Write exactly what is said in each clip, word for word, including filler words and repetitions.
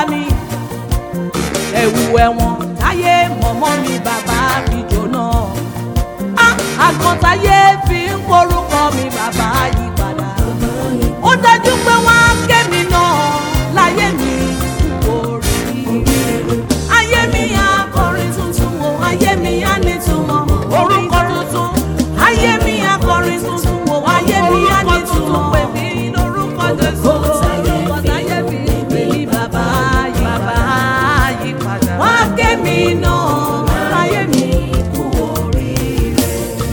mi ẹ̀wù ẹ̀wọ̀n táyé mọ̀mọ́ mi bàbá fi jóná àgbọ̀ntáyé fi ń porúkọ mi bàbá yí padà ó dájú pé wọ́n á ké mi náà láyé mi orí ayé mi á kọrin tuntun o ayé mi á nítumọ̀ orúkọ tuntun ayé mi á kọrin tuntun o ayé mi á nítumọ̀ pè mí lórúkọ Jésù àgbọ̀ntáyé fi ń pè mí bàbá yí bàbá yí padà wọ́n á ké mi náà láyé mi kú oríire.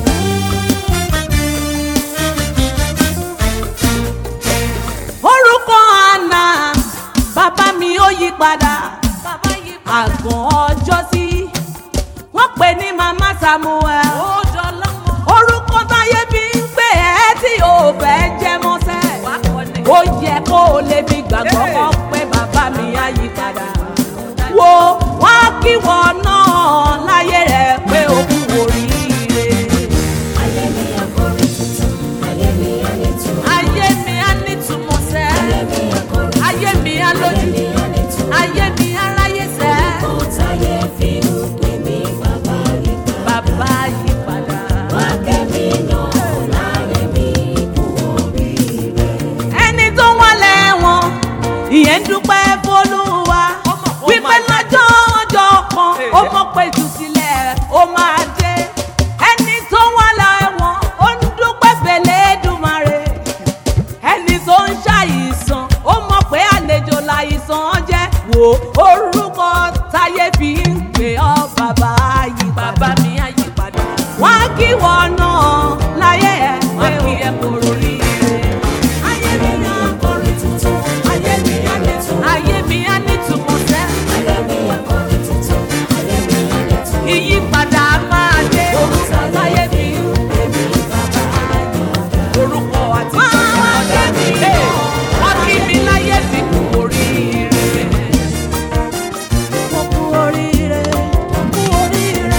Orúkọ Àná bàbá mi ó yí padà àgàn ọjọ́ sí wọ́n pè ní màmá Samuel orúkọ táyé fi ń pè ẹ́ tí ò fẹ́ jẹ́ mọ́sẹ́ ó yẹ kó o lè fi gbàgbọ́ kọ́ pé bàbá mi á yí padà wo wọ́n kí wọ́n náà láyé rẹ̀ pé ó kú oríire. Ayé mi á kọrin tuntun, ayé mi á nítumọ̀. Ayé mi á nítumọ̀ sẹ́, Ayé mi á kọrin tuntun, ayé mi á lójú, ayé mi á nítumọ̀. ayé mi á ráyè sẹ́. Orúkọ táyé fi ń pè mí bàbá yí padà. Bàbá yí padà. Wá ké mi náà láyé mi kú oríire. Ẹni tó wọlé wọn, ìyẹn ń dúpẹ́ f'Olúwa. Wípé lọ́jọ́ ọjọ́ kan, ó mọ̀ pé ìtúsílẹ̀ ó máa dé. Ẹni tó wọlé wọn, ó ń dúpẹ́ f'Elédùmarè. Ẹni tó ń ṣàìsàn, ó mọ̀ pé àlejò láìsàn jẹ́. Wo orúkọ táyé fi ń pè ọ́ bàbá yí bàbá mi á yí padà. Wọ́n á kí wọ́n náà láyé ẹ̀ pé kí ẹ kóró rí ire. Ayé mi á kọrin tuntun, ayé mi á nítumọ̀. Ayé mi á nítumọ̀ sẹ́. Ayé mi á kọrin tuntun, ayé mi á nítumọ̀. Ìyípadà máa dé. Orúkọ táyé fi ń pè mí bàbá yí padà. Orúkọ àti ọ̀dà mi lé. Wọ́n kí mi láyé fi kú oríire. Mo kú oríire, mo kú oríire.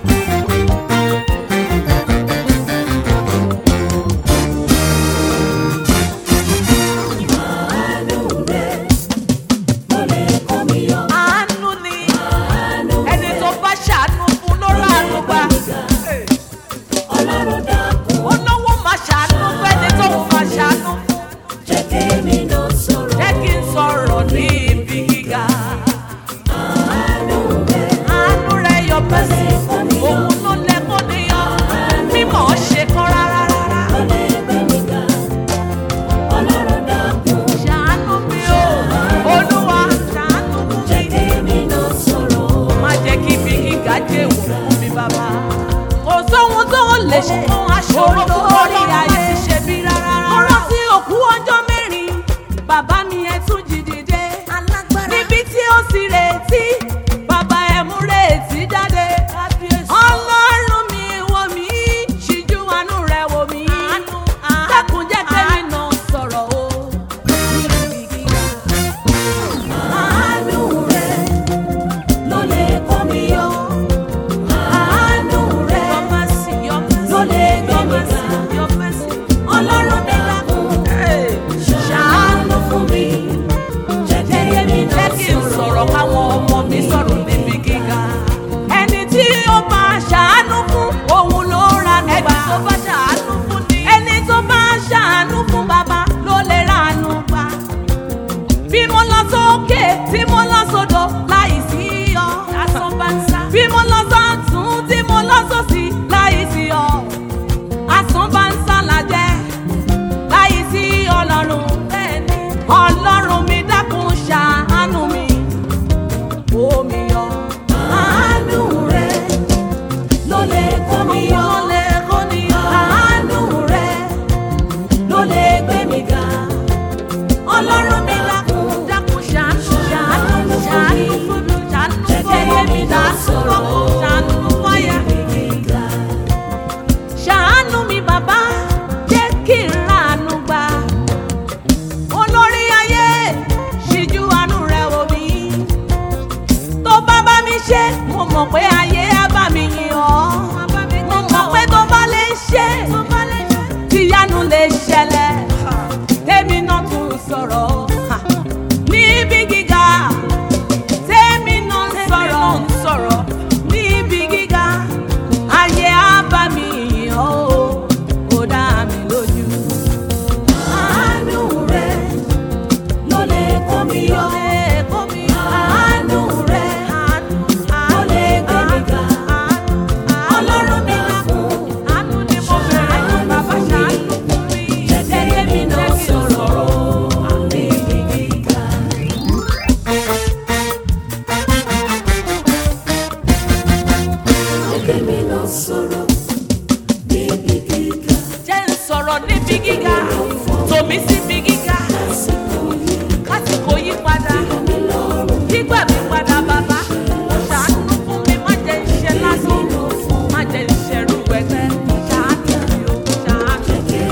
Àánú rẹ̀ ló lè kó mi yọ. Àánú ni Àánú ẹni tó bá ṣàánú fún ló ránu gbà. Ọlọ́run dákun, Olówó máa ṣàánú fẹ́ni tó máa ṣàánú fún. jẹ́ kémi náà sọ̀rọ̀. Jẹ́ kí n sọ̀rọ̀ ní ibi gíga. Àánú rẹ̀ Àánú rẹ̀ yọ bẹ́sẹ̀, òun ló lẹ kó níyàn. Mímọ̀ ọ́ ṣe kán rárá rárá. ló lè gbé mi ga. Ọlọ́run dákun, Ṣàánú mi o, Olúwa ṣàánú fún jẹ́ mi. kémi náà sọ̀rọ̀. Má jẹ́ kí ibi gíga jẹ́ èèwọ̀ fún mi bàbá. Kò sóhun tó lè ṣe fún aṣòro lórí ayé ṣe bí rárá. Mo rántí òkú ọjọ́ mẹ́rin, bàbá mi ẹ tún jí dìde. Níbi tí ó sì retí, bàbá ẹ mú retí jáde. Ọlọ́run mi wò mí, ṣíjú àánú rẹ̀ wò mí. Dákun jẹ́ kémi náà sọ̀rọ̀ o. Àánú rẹ̀ ló lè kó mi yọ. Àánú rẹ̀ ló lè gbé mi ga. Ọlọ́run mi dákun, ṣàánú fún mi. Jẹ́ kémi náà Jẹ́ kí n sọ̀rọ̀ káwọn ọmọ mi sọ̀rọ̀ níbi gíga. Ẹni tí ó bá ṣàánú fún òun ló ranú gbà. Ẹni tó bá ṣàánú fún ni. Ẹni tó bá ṣàánú fún bàbá ló lè ranú gbà. Bí mo lọ sókè tí mo lọ sódò láì sí ọ. Asán bá ń sá. Bí mo lọ sọ́tún tí mo lọ sósì láì sí ọ. Asán bá ń sá làjẹ́ láì sí Ọlọ́run. Bẹ́ẹ̀ni Ọlọ́run mi dákun ṣàánú mi. Omi yọ. àánú rẹ̀ ló lè kó mi yọ. Ló lè kó níyọ. Àánú rẹ̀ ló lè gbé mi ga. Ọlọ́run mi dákun, Dákun ṣàánú ṣàánú ṣàánú fún mi ṣàánú jẹ́ fún ọmọ mi kémi náà ṣàánú sọ̀rọ̀. fún ṣàánú fún àyà. Gíga. Ṣàánú mi bàbá jẹ́ kí n ránu gbà. Olórí ayé ṣíjú àánú rẹ̀ wò mí. Tó bá bá mi ṣe, mo mọ̀ pé ayé á bá mi yìn ọ́. Mo mọ̀ pé tó bá lè ṣe, tíyanu lè ṣẹlẹ̀. Tèmi náà tún sọ̀rọ̀ níbi gíga. gíga, tòmí síbi gíga, kásìkò yí padà, gbígbà mi padà bàbá, ṣàánú fún mi má jẹ́ iṣẹ́ lásán, má jẹ́ iṣẹ́ rú ẹgbẹ́, ṣàánú mi ò ṣàánú.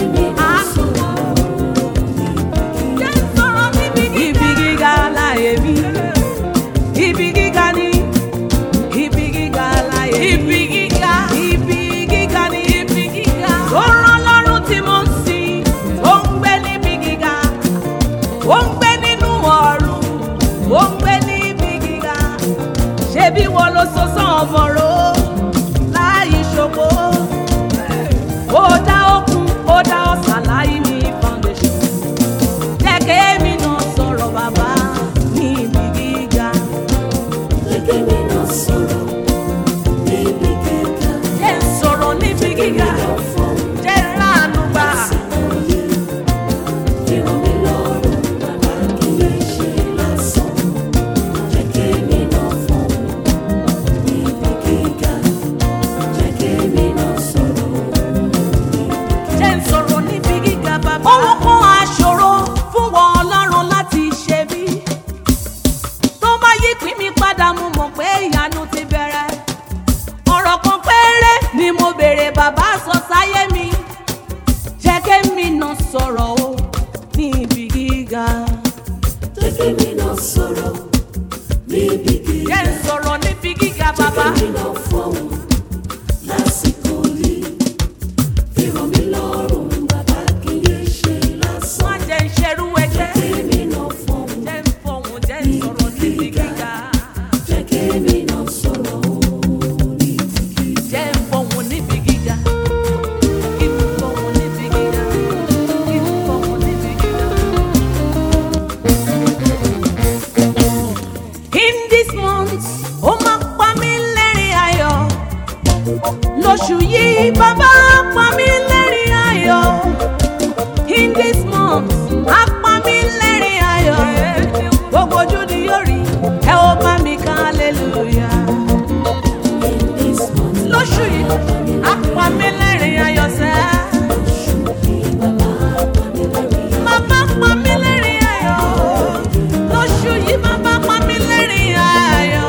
Jẹ́ sọ̀rọ̀ níbi gíga. Ibi gíga láyé mi, ibi gíga ni, ibi gíga láyé mi. Ibi gíga, ibi gíga ni, ibi gíga. Ó rán lọ́rùn tí mo ń sìn, ó ń gbé níbi gíga, ó ń gbé nínú ọ̀run, ó ń gbé níbi gíga. Ṣebí wọ́n ló so sán ọ̀bọ̀rọ̀ láì ṣògo. Ó dá òkun, ó dá ọ̀sà láì ní foundation. Jẹ́ kémi náà sọ̀rọ̀ bàbá ní ibi gíga. Kémi náà sọ̀rọ̀ níbi gíga. Jẹ́ sọ̀rọ̀ níbi gíga. Jẹ́ ránu gbà. Fíràn mi lọ́rùn, bàbá kì í ṣe lásán. Jẹ́ kémi náà fọ́n níbi gíga. Jẹ́ kémi náà sọ̀rọ̀. Jẹ́ ń sọ̀rọ̀ níbi gíga bàbá. Ohun kan àṣòro fún wọn Ọlọ́run láti ṣe bí. Tó bá yí pín mi padà mo mọ̀ pé ìyanu ti bẹ̀rẹ̀. Ọ̀rọ̀ kan péré ni mo béèrè bàbá sọ sáyé mi. Jẹ́ kémi náà sọ̀rọ̀ o ní ibi gíga. Jẹ́ kémi náà sọ̀rọ̀ níbi gíga. Jẹ́ ń sọ̀rọ̀ níbi gíga bàbá. Kémi náà fọ́n lásìkò yìí. Fíràn mi lọ́rùn, bàbá kì í ṣe lásán. Má jẹ́ ń ṣerú ẹgbẹ́. Kémi náà fọ́n. Jẹ́ ń fọhùn, jẹ́ ń sọ̀rọ̀ níbi gíga. Jẹ́ kémi náà sọ̀rọ̀ níbi gíga. Jẹ́ ń fọhùn níbi gíga. Kí n fọhùn níbi gíga. Kí n fọhùn níbi gíga. In this month, ó máa pa mí lẹ́rìn ayọ̀. Lóṣù yìí, bàbá pa mí lẹ́rìn ayọ̀. In this month, á pa mí lẹ́rìn ayọ̀. Gbogbo ojú ni yóò rí, ẹ ó bá mi ká hallelujah. In this month, Lóṣù yìí, á pa mí lẹ́rìn ayọ̀ sẹ́. Bàbá pa mí lẹ́rìn ayọ̀. Lóṣù yìí, bàbá pa mí lẹ́rìn ayọ̀.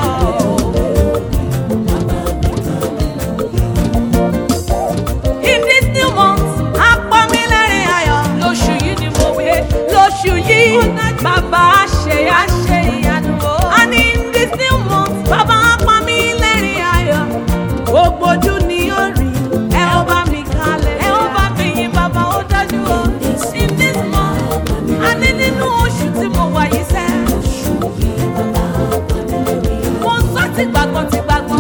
In this new month, á pa mí lẹ́rìn ayọ̀. Lóṣù yìí ni mo wí. Lóṣù yìí, bàbá ṣe àṣe ìyanu o. And in this new month, bàbá pa mí lẹ́rìn ayọ̀. Gbogbo ojú ni yóò rí. Ẹ ó bá mi kalẹ̀. Ẹ ó bá mi yìn bàbá ó dájú o. In this month, a ní nínú oṣù tí mo wà yìí sẹ́. Mo ń sọ ti gbàgbọ́ ti gbàgbọ́.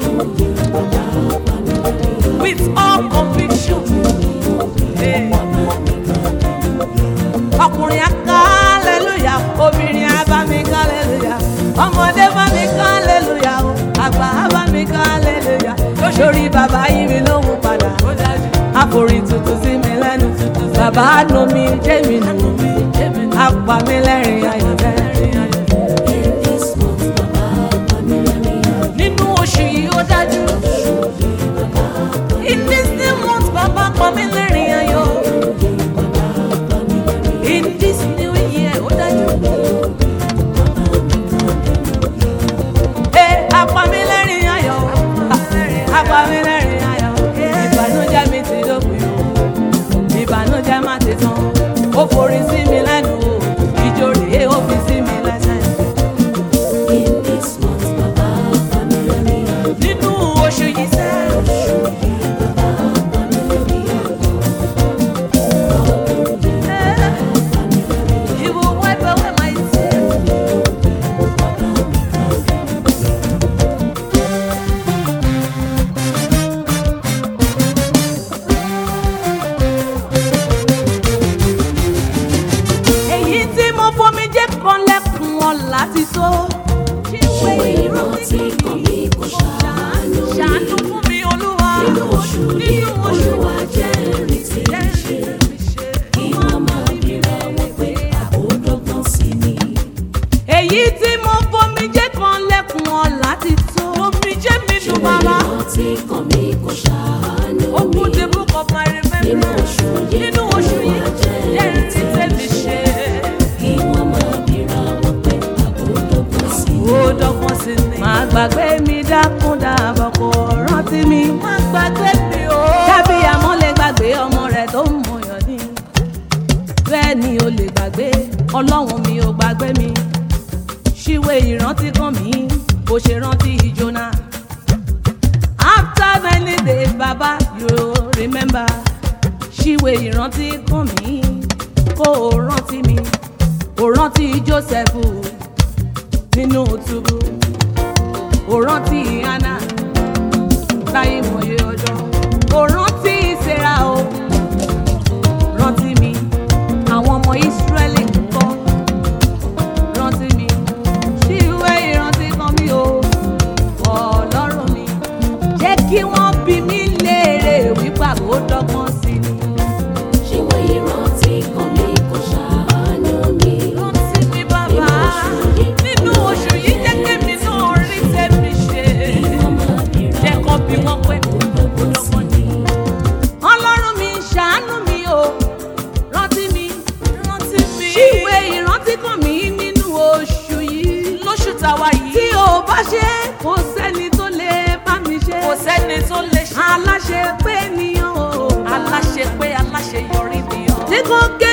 With all conviction. Hey. Ọkùnrin á ká hallelujah, obìnrin á bá mi ká hallelujah, ọmọdé bá mi ká hallelujah, o, àgbà á bá mi ká hallelujah. Lóṣòrí bàbá yí mi lóhùn padà, àforí tuntun sí mi lẹ́nu, bàbá nù mí, jẹ́ mi nù mí, á pa mí lẹ́rìn ayọ̀ bẹ́ẹ̀. in this month, bàbá pa mí lẹ́rìn ayọ̀. Nínú oṣù yìí ó dájú. In this new month, bàbá pa mí lẹ́rìn ayọ̀. In this new year, ó dájú. Ẹ apá mi lẹ́rìn ayọ̀. Apá mi lẹ́rìn ayọ̀. Ìbànújẹ́ mi ti dópin o. Ìbànújẹ́ má ti tán. Ó forí sí mi lẹ́nu o. Ìjó rèé ó fi sí mi lẹ́sẹ̀. In this month, bàbá pa mí lẹ́rìn ayọ̀. Nínú oṣù yìí sẹ́. Bàbá pa mí lẹ́rìn ayọ̀. He will wipe away my tears. Èyí tí mo fomi jẹ́ kan lẹ́kùn ọ̀la ti tó. Ṣé ìrántí kan mi kò ṣàánú mi? Ṣàánú fún mi Olúwa. Nínú oṣù yìí, Olúwa jẹ́rìí tí mi ṣe. Kí wọ́n máa bíra wọn pé àbódọ́gbọ́n sí mi. Èyí tí mo fomi jẹ́ kan lẹ́kùn ọ̀la ti tó. Omi jẹ́ mi dùn bàbá. Ṣé ìrántí kan mi kò ṣàánú mi? Open the book of my Nínú remembrance. oṣù yìí, Nínú oṣù yìí. rántí mi. Má gbàgbé mi o. Dábì àmọ́ lè gbàgbé ọmọ rẹ̀ tó ń mọyàn ní. Bẹ́ẹ̀ ni o lè gbàgbé Ọlọ́run mi ò gbàgbé mi. Ṣíwé ìrántí kan mi, bó ṣe rántí Jónà. After many days, Baba, you remember. Ṣíwé ìrántí kan mi, kó o rántí mi. O rántí Jósẹ́fù nínú túbú. O rántí Hánà láyé mọ̀ye ọjọ́. O rántí Séra o. Rántí mi, àwọn ọmọ Ísírẹ́lì ń kọ́. Rántí mi, ṣíwé ìrántí kan mi o. Ọlọ́run mi, jẹ́ kí wọ́n bi mí léèrè wípé àbò dọ́gbọ́n sí ni. Ṣíwé ìrántí kan mi kò ṣàánú mi. Rántí mi bàbá, nínú oṣù yìí jẹ́ kémi náà rí tèmi ṣe. Jẹ́ kó bí wọ́n pé àbò dọ́gbọ́n ni. Ọlọ́run mi ṣàánú mi o. Rántí mi, rántí mi. Ṣíwé ìrántí kan mi nínú oṣù yìí. Lóṣù táwa yìí. Tí o bá ṣe, kò sẹ́ni tó lè bá mi ṣe. Kò sẹ́ni tó lè ṣe. Aláṣẹ pé nìyàn o. Aláṣẹ pé aláṣẹ yọrí nìyàn. Tí kò